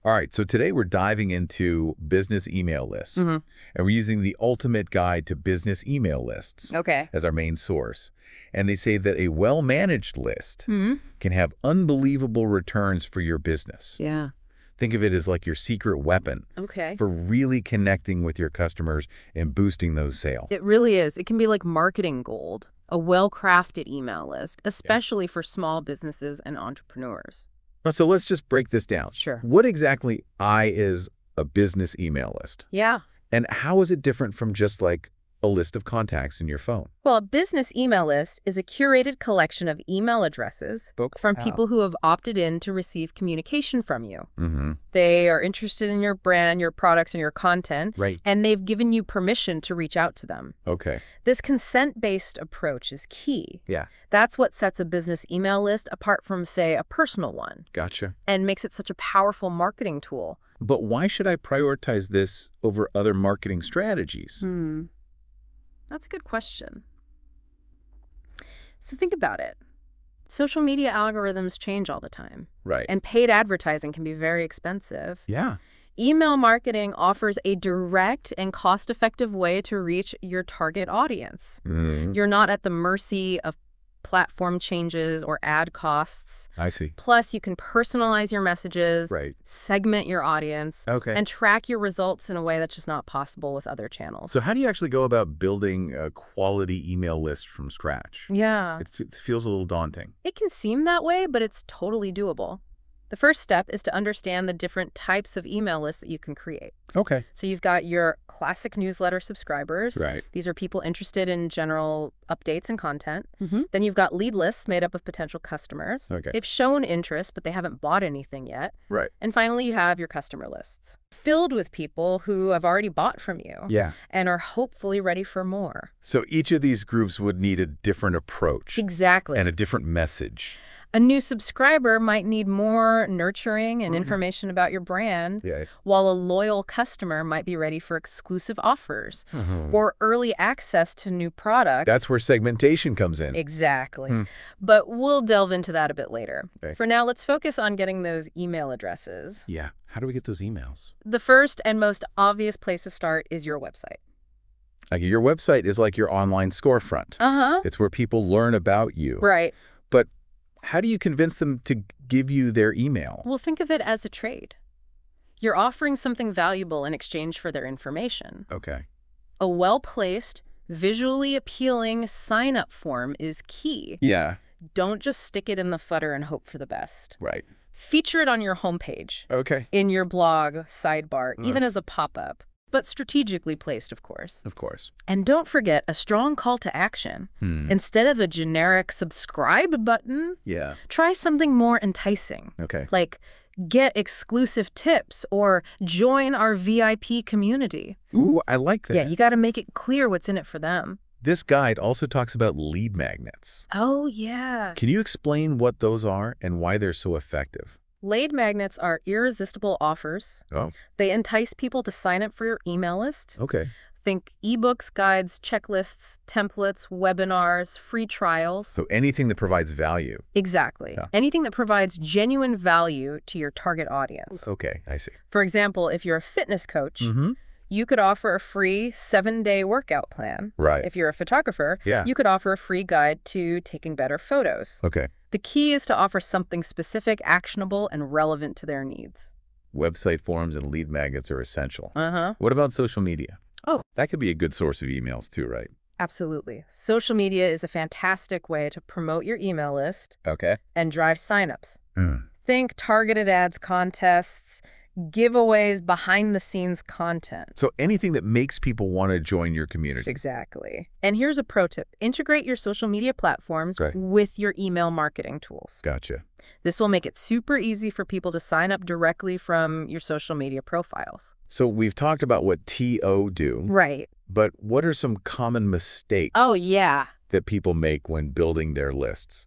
All right, so today we're diving into business email lists, Hmm. and we're using the ultimate guide to business email lists Okay. as our main source. And they say that a well-managed list Hmm. can have unbelievable returns for your business. Yeah. Think of it as like your secret weapon Okay. for really connecting with your customers and boosting those sales. It really is. It can be like marketing gold, a well-crafted email list, especially for small businesses and entrepreneurs. So let's just break this down. Sure. What exactly is a business email list? Yeah. And how is it different from just like a list of contacts in your phone? Well, a business email list is a curated collection of email addresses from people who have opted in to receive communication from you. Mm-hmm. They are interested in your brand, your products, and your content, Right. and they've given you permission to reach out to them. Okay. This consent-based approach is key. Yeah. That's what sets a business email list apart from, say, a personal one, Gotcha. and makes it such a powerful marketing tool. But why should I prioritize this over other marketing strategies? That's a good question. So think about it. Social media algorithms change all the time, Right. and paid advertising can be very expensive. Yeah. Email marketing offers a direct and cost-effective way to reach your target audience. Mm-hmm. You're not at the mercy of platform changes or ad costs. I see. Plus, you can personalize your messages, Right. segment your audience, Okay. and track your results in a way that's just not possible with other channels. So how do you actually go about building a quality email list from scratch? Yeah, It feels a little daunting. it can seem that way, but it's totally doable. The first step is to understand the different types of email lists that you can create. Okay. So you've got your classic newsletter subscribers. Right. These are people interested in general updates and content. Mm-hmm. Then you've got lead lists made up of potential customers. Okay. They've shown interest, but they haven't bought anything yet. Right. And finally, you have your customer lists, filled with people who have already bought from you Yeah. and are hopefully ready for more. So each of these groups would need a different approach Exactly. and a different message. A new subscriber might need more nurturing and information about your brand, Yeah. while a loyal customer might be ready for exclusive offers or early access to new products. That's where segmentation comes in. Exactly. But we'll delve into that a bit later. Okay. For now, let's focus on getting those email addresses. Yeah. How do we get those emails? The first and most obvious place to start is your website. Like your website is like your online storefront. Uh-huh. It's where people learn about you. Right. But how do you convince them to give you their email? Well, think of it as a trade. You're offering something valuable in exchange for their information. Okay. A well-placed, visually appealing sign-up form is key. Yeah. Don't just stick it in the footer and hope for the best. Right. Feature it on your homepage, Okay. in your blog, sidebar, even as a pop-up, but strategically placed, of course. Of course. And don't forget a strong call to action. Instead of a generic subscribe button, Yeah. try something more enticing, Okay. like get exclusive tips or join our VIP community. Ooh, I like that. Yeah, you got to make it clear what's in it for them. This guide also talks about lead magnets. Oh, yeah. Can you explain what those are and why they're so effective? Lead magnets are irresistible offers. Oh, They entice people to sign up for your email list. okay. Think ebooks, guides, checklists, templates, webinars, free trials. So anything that provides value. Exactly. Yeah. Anything that provides genuine value to your target audience. Okay, I see. For example, if you're a fitness coach, you could offer a free 7-day workout plan. Right. If you're a photographer, Yeah. you could offer a free guide to taking better photos. Okay. The key is to offer something specific, actionable, and relevant to their needs. Website forums and lead magnets are essential. Uh-huh. What about social media? Oh. That could be a good source of emails too, right? Absolutely. Social media is a fantastic way to promote your email list Okay. and drive signups. Think targeted ads, contests, giveaways, behind-the-scenes content. So anything that makes people want to join your community. Exactly. And here's a pro tip. Integrate your social media platforms Right. with your email marketing tools. Gotcha. This will make it super easy for people to sign up directly from your social media profiles. So we've talked about what TO do, Right. but what are some common mistakes Oh, yeah. that people make when building their lists?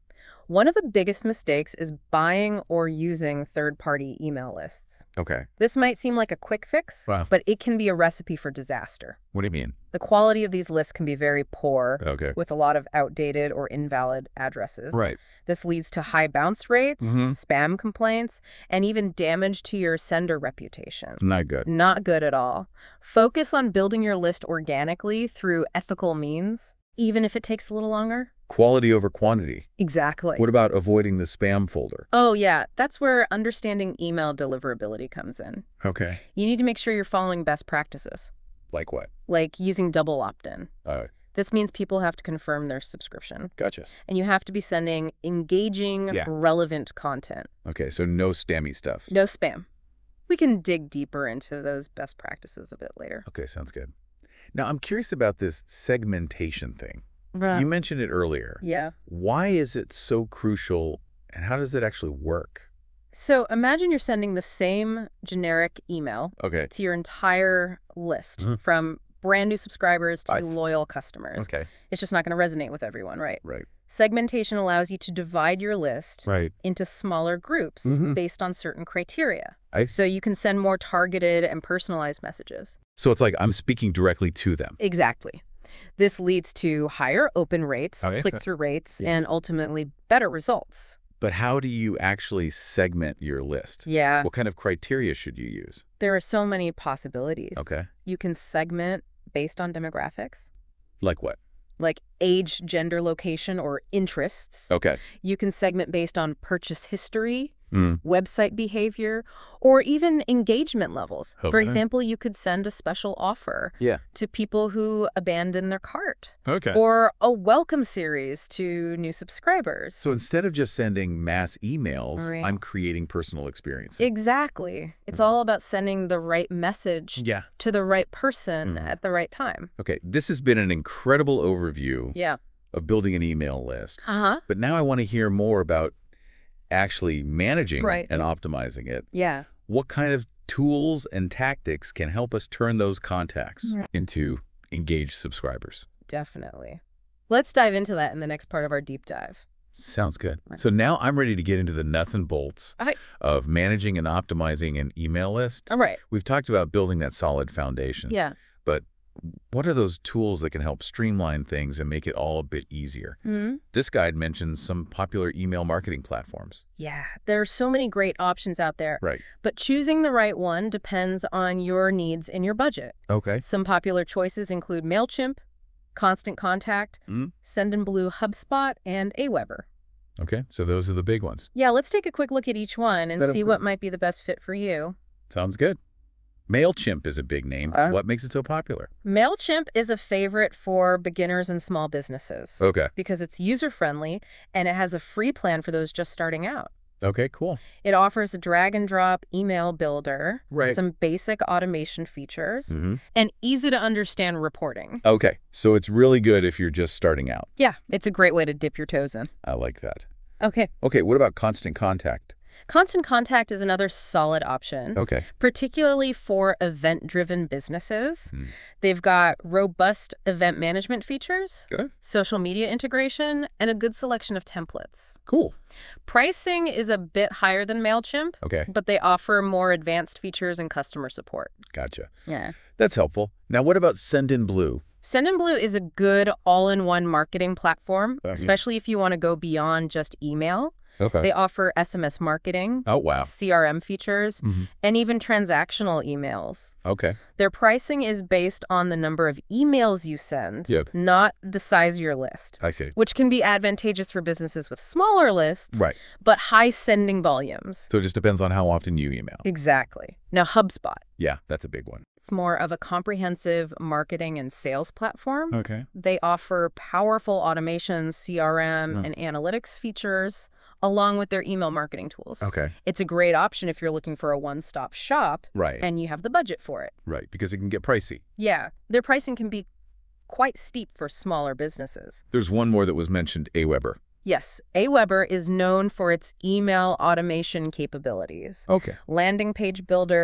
One of the biggest mistakes is buying or using third-party email lists. Okay. This might seem like a quick fix, Wow. but it can be a recipe for disaster. What do you mean? The quality of these lists can be very poor, Okay. with a lot of outdated or invalid addresses. Right. This leads to high bounce rates, Mhm. spam complaints, and even damage to your sender reputation. Not good. Not good at all. Focus on building your list organically through ethical means, even if it takes a little longer. Quality over quantity. Exactly. What about avoiding the spam folder? Oh, yeah. That's where understanding email deliverability comes in. Okay. You need to make sure you're following best practices, Like what? like using double opt-in. This means people have to confirm their subscription. Gotcha. And you have to be sending engaging, Yeah. relevant content. Okay, so no spammy stuff. No spam. We can dig deeper into those best practices a bit later. Okay, sounds good. Now, I'm curious about this segmentation thing. You mentioned it earlier. Yeah. Why is it so crucial, and how does it actually work? So imagine you're sending the same generic email Okay. to your entire list, Mhm. from brand new subscribers to I see. loyal customers. Okay. It's just not going to resonate with everyone, right? Right. Segmentation allows you to divide your list Right. into smaller groups Mhm. based on certain criteria. I So you can send more targeted and personalized messages. So it's like I'm speaking directly to them. Exactly. This leads to higher open rates, Okay. click-through rates, Yeah. and ultimately better results. But how do you actually segment your list? Yeah, What kind of criteria should you use? there are so many possibilities. Okay. You can segment based on demographics, Like what? like age, gender, location, or interests. Okay. You can segment based on purchase history, Mm. website behavior, or even engagement levels. For Okay. example, you could send a special offer Yeah. to people who abandon their cart, Okay. or a welcome series to new subscribers. So instead of just sending mass emails, Right. I'm creating personal experiences. Exactly. It's all about sending the right message Yeah. to the right person Mhm. at the right time. Okay. This has been an incredible overview Yeah. of building an email list. Uh-huh. But now I want to hear more about actually managing Right. and optimizing it. Yeah. What kind of tools and tactics can help us turn those contacts Right. into engaged subscribers? Definitely. Let's dive into that in the next part of our deep dive. Sounds good. So now I'm ready to get into the nuts and bolts All right. of managing and optimizing an email list. All right. We've talked about building that solid foundation. Yeah. But what are those tools that can help streamline things and make it all a bit easier? Hmm. This guide mentions some popular email marketing platforms. Yeah. There are so many great options out there. Right. But choosing the right one depends on your needs and your budget. Okay. Some popular choices include MailChimp, Constant Contact, Mm. Sendinblue, HubSpot, and Aweber. Okay. So those are the big ones. Yeah, let's take a quick look at each one and see what might be the best fit for you. Sounds good. MailChimp is a big name. What makes it so popular? MailChimp is a favorite for beginners and small businesses Okay. because it's user-friendly and it has a free plan for those just starting out. Okay, cool. It offers a drag-and-drop email builder, Right. some basic automation features, Mm-hmm. and easy-to-understand reporting. Okay. So it's really good if you're just starting out. Yeah, it's a great way to dip your toes in. I like that. Okay. Okay, what about Constant Contact? Constant Contact is another solid option, Okay. particularly for event-driven businesses. Hmm. They've got robust event management features, Good. social media integration, and a good selection of templates. Cool. Pricing is a bit higher than MailChimp, Okay. but they offer more advanced features and customer support. Gotcha. Yeah. That's helpful. Now, what about Sendinblue? Sendinblue is a good all-in-one marketing platform, Yeah. especially if you want to go beyond just email. Okay. They offer SMS marketing, Oh, wow. CRM features, Mhm. and even transactional emails. Okay. Their pricing is based on the number of emails you send, Yep. not the size of your list, I see. which can be advantageous for businesses with smaller lists, Right. but high sending volumes. So it just depends on how often you email. Exactly. Now, HubSpot. Yeah, that's a big one. It's more of a comprehensive marketing and sales platform. Okay. They offer powerful automation, CRM, Oh. and analytics features, along with their email marketing tools. Okay. It's a great option if you're looking for a one-stop shop Right. and you have the budget for it. Right. Because it can get pricey. Yeah, their pricing can be quite steep for smaller businesses. There's one more that was mentioned, Aweber. Yes, Aweber is known for its email automation capabilities, Okay. landing page builder,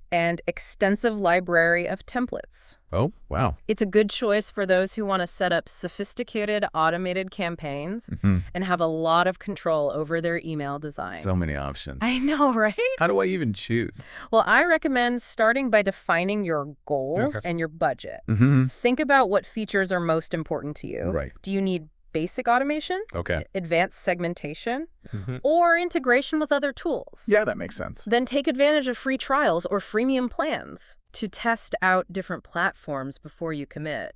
and extensive library of templates. Oh, wow. It's a good choice for those who want to set up sophisticated automated campaigns and have a lot of control over their email design. So many options. I know, right? How do I even choose? Well, I recommend starting by defining your goals and your budget. Think about what features are most important to you. Right. Do you need basic automation, advanced segmentation, or integration with other tools? Yeah, that makes sense. Then take advantage of free trials or freemium plans to test out different platforms before you commit.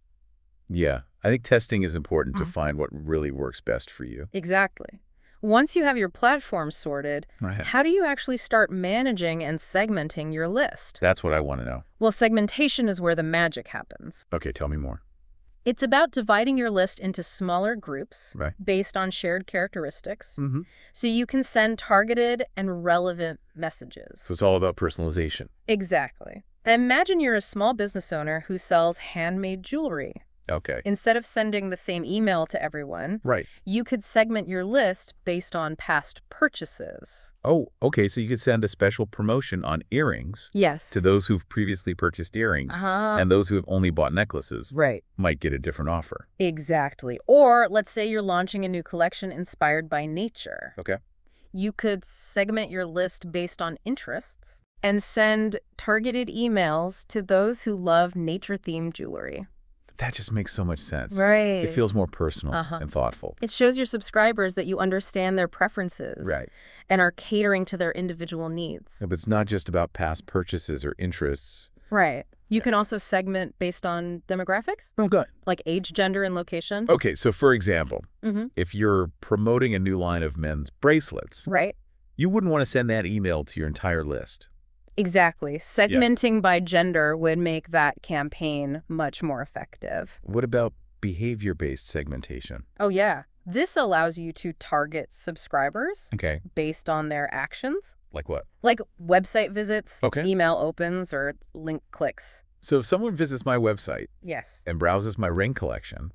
Yeah, I think testing is important to find what really works best for you. Exactly. Once you have your platform sorted, how do you actually start managing and segmenting your list? That's what I want to know. Well, segmentation is where the magic happens. Okay, tell me more. It's about dividing your list into smaller groups based on shared characteristics, so you can send targeted and relevant messages. So it's all about personalization. Exactly. Imagine you're a small business owner who sells handmade jewelry. Okay. Instead of sending the same email to everyone, you could segment your list based on past purchases. Oh, okay. So you could send a special promotion on earrings to those who've previously purchased earrings, and those who have only bought necklaces might get a different offer. Exactly. Or let's say you're launching a new collection inspired by nature. Okay. You could segment your list based on interests and send targeted emails to those who love nature-themed jewelry. That just makes so much sense. Right. It feels more personal and thoughtful. It shows your subscribers that you understand their preferences and are catering to their individual needs. Yeah, but it's not just about past purchases or interests. Right. You can also segment based on demographics. Oh, good. Like age, gender, and location. Okay, so for example, if you're promoting a new line of men's bracelets, you wouldn't want to send that email to your entire list. Exactly. Segmenting by gender would make that campaign much more effective. What about behavior-based segmentation? Oh, yeah. This allows you to target subscribers based on their actions. Like what? Like website visits, email opens, or link clicks. So if someone visits my website and browses my ring collection,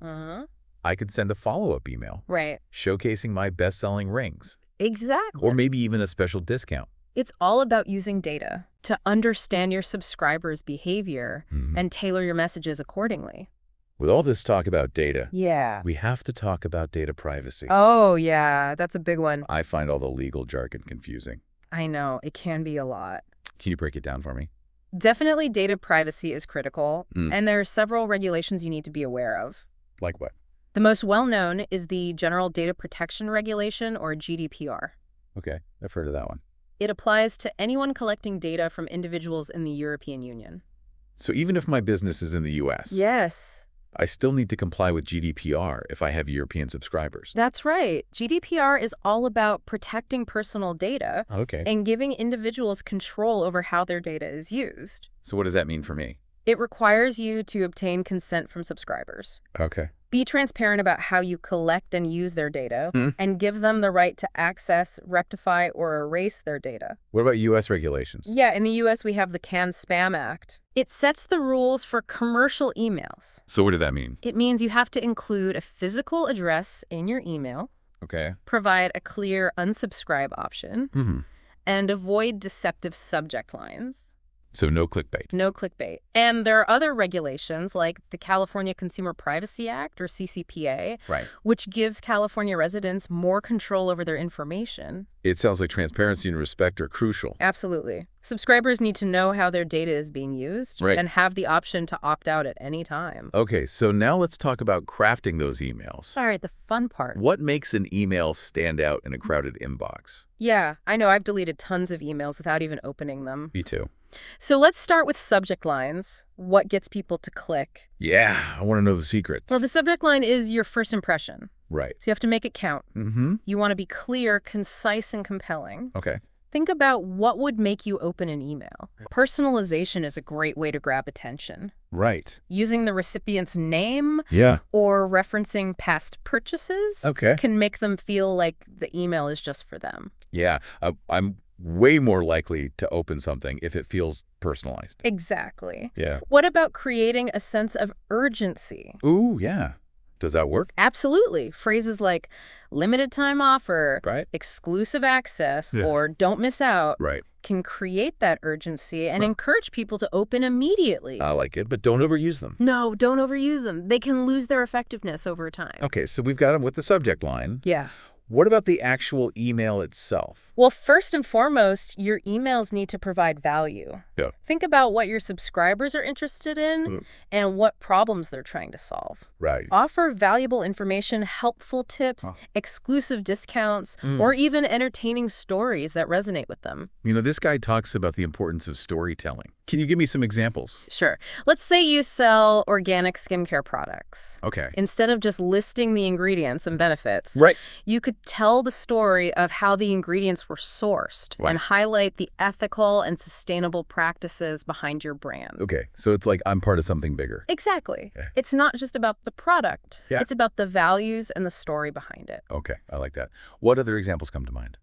I could send a follow-up email showcasing my best-selling rings. Exactly. Or maybe even a special discount. It's all about using data to understand your subscribers' behavior and tailor your messages accordingly. With all this talk about data, we have to talk about data privacy. Oh, yeah, that's a big one. I find all the legal jargon confusing. I know, it can be a lot. Can you break it down for me? Definitely data privacy is critical, and there are several regulations you need to be aware of. Like what? The most well-known is the General Data Protection Regulation, or GDPR. Okay, I've heard of that one. It applies to anyone collecting data from individuals in the European Union. So even if my business is in the U.S., I still need to comply with GDPR if I have European subscribers. That's right. GDPR is all about protecting personal data and giving individuals control over how their data is used. So what does that mean for me? It requires you to obtain consent from subscribers. Okay. Be transparent about how you collect and use their data and give them the right to access, rectify, or erase their data. What about U.S. regulations? Yeah, in the U.S. we have the CAN-SPAM Act. It sets the rules for commercial emails. So what did that mean? It means you have to include a physical address in your email, provide a clear unsubscribe option, and avoid deceptive subject lines. So no clickbait. No clickbait. And there are other regulations like the California Consumer Privacy Act, or CCPA, which gives California residents more control over their information. It sounds like transparency and respect are crucial. Absolutely. Subscribers need to know how their data is being used and have the option to opt out at any time. Okay, so now let's talk about crafting those emails. All right, the fun part. What makes an email stand out in a crowded inbox? Yeah, I know. I've deleted tons of emails without even opening them. Me too. So let's start with subject lines. What gets people to click? Yeah, I want to know the secrets. Well, the subject line is your first impression. Right. So you have to make it count. You want to be clear, concise, and compelling. Okay. Think about what would make you open an email. Personalization is a great way to grab attention. Right. Using the recipient's name or referencing past purchases can make them feel like the email is just for them. Yeah, I'm way more likely to open something if it feels personalized. Exactly. Yeah. What about creating a sense of urgency? Ooh, yeah. Does that work? Absolutely. Phrases like limited time offer, exclusive access, or don't miss out can create that urgency and encourage people to open immediately. I like it, but don't overuse them. No, don't overuse them. They can lose their effectiveness over time. Okay, so we've got them with the subject line. Yeah. What about the actual email itself? Well, first and foremost, your emails need to provide value. Yeah. Think about what your subscribers are interested in and what problems they're trying to solve. Right. Offer valuable information, helpful tips, exclusive discounts, or even entertaining stories that resonate with them. You know, this guy talks about the importance of storytelling. Can you give me some examples? Sure. Let's say you sell organic skincare products. Okay. Instead of just listing the ingredients and benefits, you could tell the story of how the ingredients were sourced and highlight the ethical and sustainable practices behind your brand. Okay. So it's like I'm part of something bigger. Exactly. Yeah. It's not just about the product. Yeah. It's about the values and the story behind it. Okay. I like that. What other examples come to mind?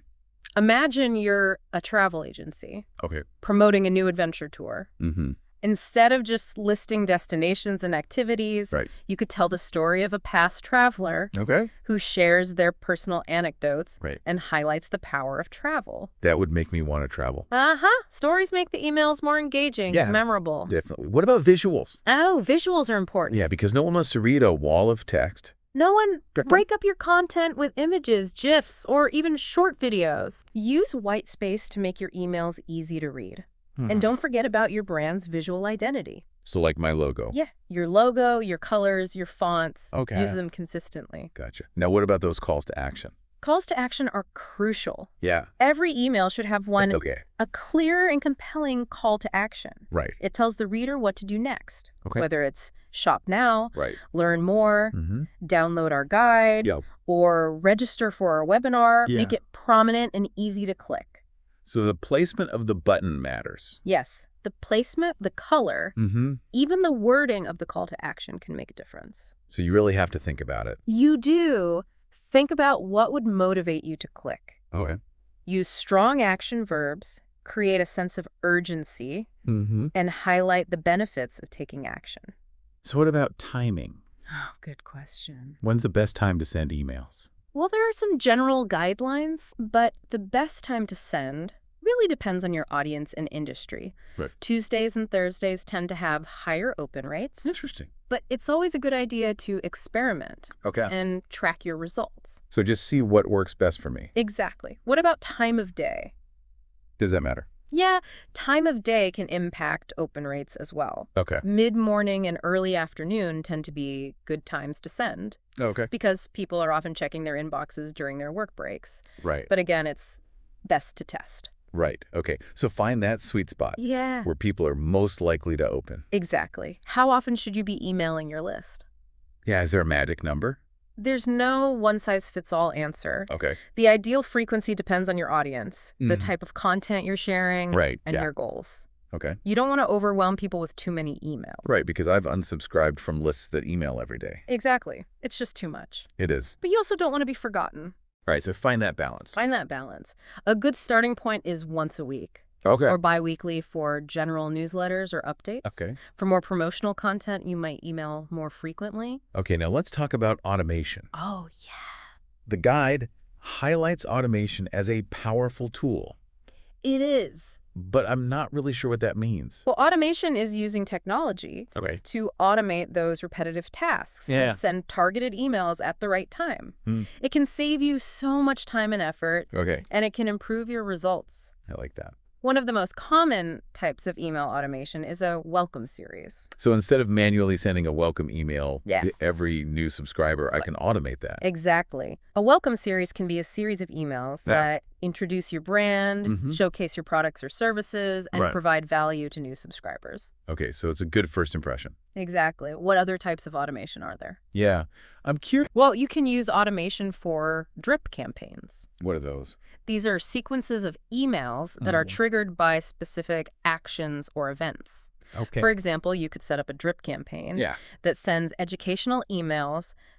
Imagine you're a travel agency promoting a new adventure tour. Instead of just listing destinations and activities, you could tell the story of a past traveler who shares their personal anecdotes and highlights the power of travel. That would make me want to travel. Stories make the emails more engaging, memorable. Definitely. What about visuals? Oh, visuals are important. Yeah, because no one wants to read a wall of text. No one. Break up your content with images, GIFs, or even short videos. Use white space to make your emails easy to read. And don't forget about your brand's visual identity. So like my logo? Yeah, your logo, your colors, your fonts. Okay. Use them consistently. Gotcha. Now what about those calls to action? Calls to action are crucial. Yeah. Every email should have a clear and compelling call to action. Right. It tells the reader what to do next, whether it's shop now, learn more, download our guide, or register for our webinar. Make it prominent and easy to click. So the placement of the button matters. Yes. The placement, the color, even the wording of the call to action can make a difference. So you really have to think about it. You do. Think about what would motivate you to click. Okay. Use strong action verbs, create a sense of urgency, and highlight the benefits of taking action. So what about timing? Oh, good question. When's the best time to send emails? Well, there are some general guidelines, but the best time to send really depends on your audience and industry. Right. Tuesdays and Thursdays tend to have higher open rates. Interesting. But it's always a good idea to experiment and track your results. So just see what works best for me. Exactly. What about time of day? Does that matter? Yeah, time of day can impact open rates as well. Okay. Mid-morning and early afternoon tend to be good times to send. Okay. Because people are often checking their inboxes during their work breaks. Right. But again, it's best to test. Right. Okay. So find that sweet spot. Yeah. Where people are most likely to open. Exactly. How often should you be emailing your list? Yeah. Is there a magic number? There's no one-size-fits-all answer. Okay. The ideal frequency depends on your audience, the type of content you're sharing, and your goals. Okay. You don't want to overwhelm people with too many emails. Right, because I've unsubscribed from lists that email every day. Exactly. It's just too much. It is. But you also don't want to be forgotten. All right, so find that balance. Find that balance. A good starting point is once a week. Okay. Or bi-weekly for general newsletters or updates. Okay. For more promotional content, you might email more frequently. Okay, now let's talk about automation. Oh, yeah. The guide highlights automation as a powerful tool. It is. But I'm not really sure what that means. Well, automation is using technology to automate those repetitive tasks and send targeted emails at the right time. It can save you so much time and effort, and it can improve your results. I like that. One of the most common types of email automation is a welcome series. So instead of manually sending a welcome email to every new subscriber, I can automate that. Exactly. A welcome series can be a series of emails that introduce your brand, showcase your products or services, and provide value to new subscribers. Okay, so it's a good first impression. Exactly. What other types of automation are there? Yeah, I'm curious. Well, you can use automation for drip campaigns. What are those? These are sequences of emails that are triggered by specific actions or events. Okay. For example, you could set up a drip campaign that sends educational emails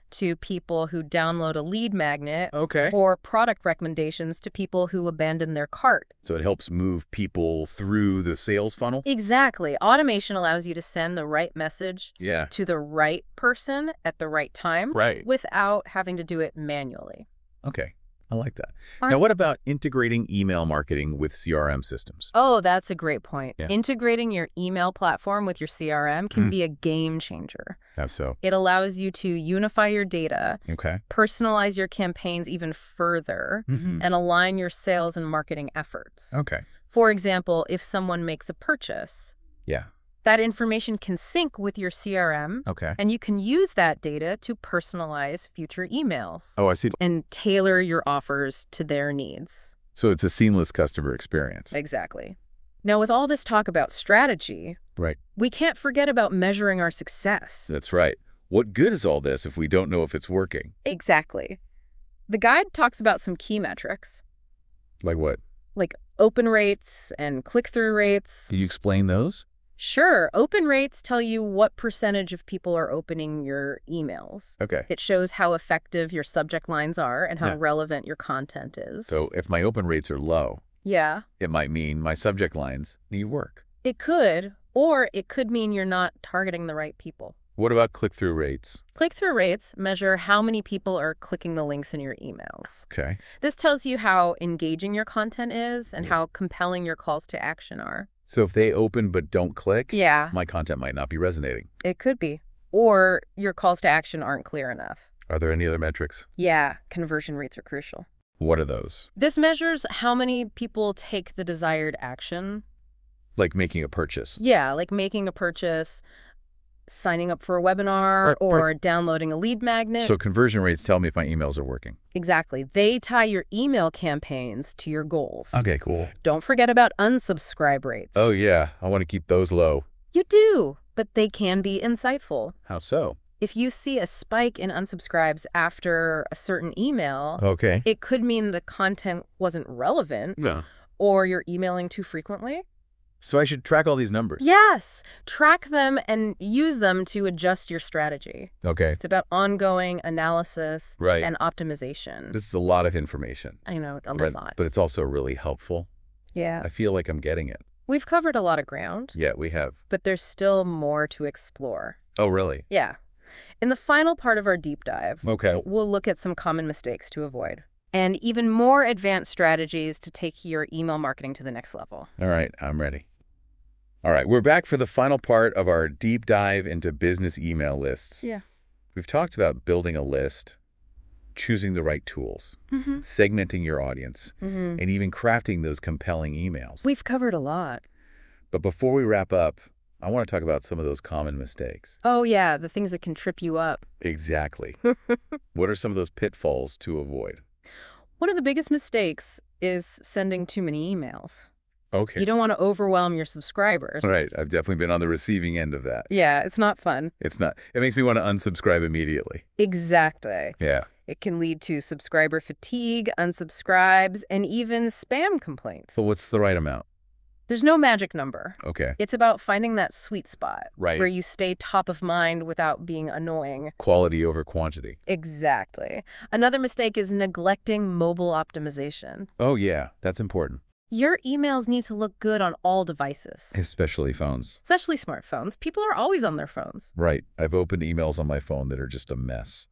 to people who download a lead magnet, or product recommendations to people who abandon their cart. So it helps move people through the sales funnel? Exactly. Automation allows you to send the right message to the right person at the right time without having to do it manually. Okay. I like that. Now, what about integrating email marketing with CRM systems? Oh, that's a great point. Yeah. Integrating your email platform with your CRM can be a game changer. How so? It allows you to unify your data, personalize your campaigns even further, and align your sales and marketing efforts. For example, if someone makes a purchase, that information can sync with your CRM, and you can use that data to personalize future emails. Oh, I see. And tailor your offers to their needs. So it's a seamless customer experience. Exactly. Now, with all this talk about strategy, we can't forget about measuring our success. That's right. What good is all this if we don't know if it's working? Exactly. The guide talks about some key metrics. Like what? Like open rates and click-through rates. Can you explain those? Sure. Open rates tell you what percentage of people are opening your emails. It shows how effective your subject lines are and how relevant your content is. So if my open rates are low, it might mean my subject lines need work. It could, or it could mean you're not targeting the right people. What about click-through rates? Click-through rates measure how many people are clicking the links in your emails. This tells you how engaging your content is and how compelling your calls to action are. So if they open but don't click, my content might not be resonating. It could be. Or your calls to action aren't clear enough. Are there any other metrics? Yeah, conversion rates are crucial. What are those? This measures how many people take the desired action. Like making a purchase? Yeah, like making a purchase, signing up for a webinar, or downloading a lead magnet. So conversion rates tell me if my emails are working. Exactly. They tie your email campaigns to your goals. Okay, cool. Don't forget about unsubscribe rates. Oh, yeah. I want to keep those low. You do, but they can be insightful. How so? If you see a spike in unsubscribes after a certain email, it could mean the content wasn't relevant, or you're emailing too frequently. So I should track all these numbers? Yes. Track them and use them to adjust your strategy. It's about ongoing analysis and optimization. This is a lot of information. I know, a lot. But it's also really helpful. Yeah. I feel like I'm getting it. We've covered a lot of ground. Yeah, we have. But there's still more to explore. Oh, really? Yeah. In the final part of our deep dive, we'll look at some common mistakes to avoid and even more advanced strategies to take your email marketing to the next level. All right, I'm ready. All right, we're back for the final part of our deep dive into business email lists. Yeah. We've talked about building a list, choosing the right tools, segmenting your audience, and even crafting those compelling emails. We've covered a lot. But before we wrap up, I want to talk about some of those common mistakes. Oh, yeah, the things that can trip you up. Exactly. What are some of those pitfalls to avoid? One of the biggest mistakes is sending too many emails. Okay. You don't want to overwhelm your subscribers. Right. I've definitely been on the receiving end of that. Yeah, it's not fun. It's not. It makes me want to unsubscribe immediately. Exactly. Yeah. It can lead to subscriber fatigue, unsubscribes, and even spam complaints. So what's the right amount? There's no magic number. Okay. It's about finding that sweet spot. Where you stay top of mind without being annoying. Quality over quantity. Exactly. Another mistake is neglecting mobile optimization. Oh, yeah. That's important. Your emails need to look good on all devices. Especially phones. Especially smartphones. People are always on their phones. Right. I've opened emails on my phone that are just a mess.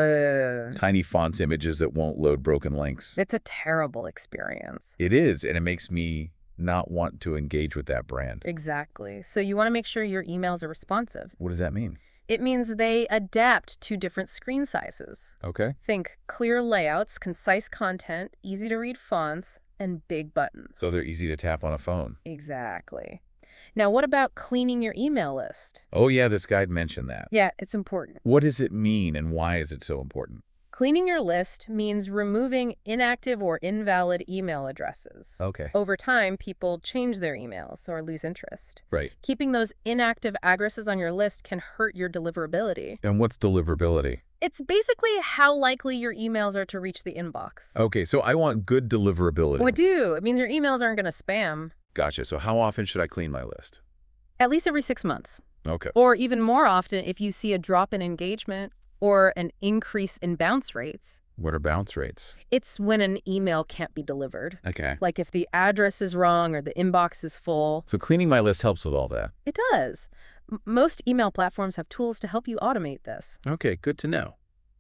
Tiny fonts, images that won't load, broken links. It's a terrible experience. It is, and it makes me not want to engage with that brand. Exactly. So you want to make sure your emails are responsive. What does that mean? It means they adapt to different screen sizes. Okay. Think clear layouts, concise content, easy to read fonts, and big buttons. So they're easy to tap on a phone. Exactly. Now, what about cleaning your email list? Oh, yeah, this guide mentioned that. Yeah, it's important. What does it mean and why is it so important? Cleaning your list means removing inactive or invalid email addresses. Okay. Over time, people change their emails or lose interest. Right. Keeping those inactive addresses on your list can hurt your deliverability. And what's deliverability? It's basically how likely your emails are to reach the inbox. Okay, so I want good deliverability. Well, I do. It means your emails aren't going to spam. Gotcha. So how often should I clean my list? At least every 6 months. Okay. Or even more often if you see a drop in engagement or an increase in bounce rates. What are bounce rates? It's when an email can't be delivered. Okay. Like if the address is wrong or the inbox is full. So cleaning my list helps with all that. It does. Most email platforms have tools to help you automate this. Okay, good to know.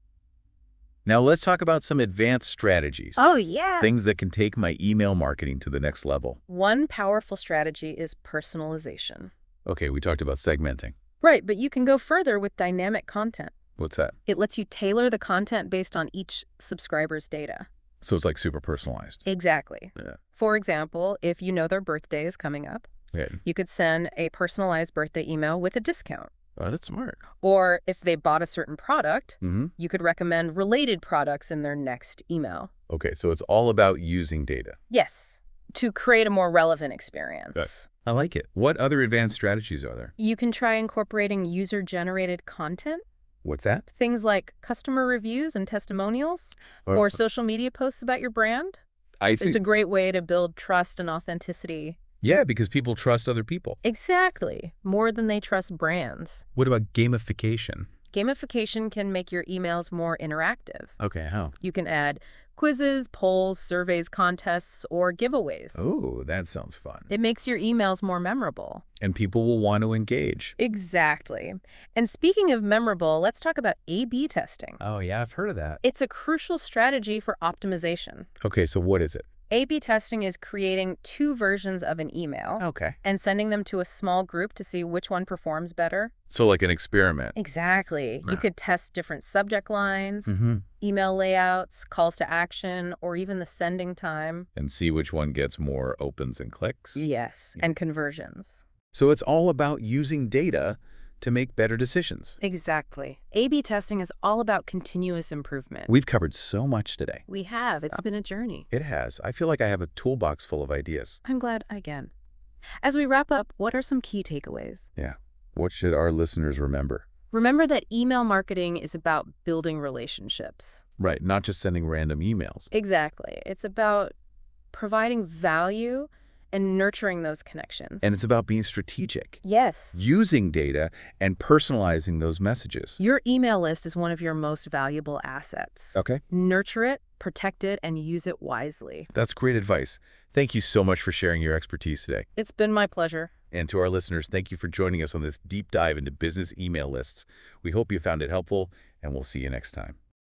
Now let's talk about some advanced strategies. Oh, yeah. Things that can take my email marketing to the next level. One powerful strategy is personalization. Okay, we talked about segmenting. Right, but you can go further with dynamic content. What's that? It lets you tailor the content based on each subscriber's data. So it's like super personalized. Exactly. Yeah. For example, if you know their birthday is coming up, you could send a personalized birthday email with a discount. Oh, that's smart. Or if they bought a certain product, you could recommend related products in their next email. Okay, so it's all about using data. Yes, to create a more relevant experience. Good. I like it. What other advanced strategies are there? You can try incorporating user-generated content. What's that? Things like customer reviews and testimonials, or social media posts about your brand. I see. It's a great way to build trust and authenticity. Yeah, because people trust other people. Exactly. More than they trust brands. What about gamification? Gamification can make your emails more interactive. Okay, how? You can add quizzes, polls, surveys, contests, or giveaways. Oh, that sounds fun. It makes your emails more memorable. And people will want to engage. Exactly. And speaking of memorable, let's talk about A/B testing. Oh, yeah, I've heard of that. It's a crucial strategy for optimization. Okay, so what is it? A/B testing is creating two versions of an email and sending them to a small group to see which one performs better. So like an experiment. Exactly. You could test different subject lines, email layouts, calls to action, or even the sending time. And see which one gets more opens and clicks. Yes, and conversions. So it's all about using data to make better decisions. Exactly. A/B testing is all about continuous improvement. We've covered so much today. We have. It's been a journey. It has. I feel like I have a toolbox full of ideas. I'm glad again. As we wrap up, what are some key takeaways? Yeah. What should our listeners remember? Remember that email marketing is about building relationships. Right. Not just sending random emails. Exactly. It's about providing value and nurturing those connections. And it's about being strategic. Yes. Using data and personalizing those messages. Your email list is one of your most valuable assets. Okay. Nurture it, protect it, and use it wisely. That's great advice. Thank you so much for sharing your expertise today. It's been my pleasure. And to our listeners, thank you for joining us on this deep dive into business email lists. We hope you found it helpful, and we'll see you next time.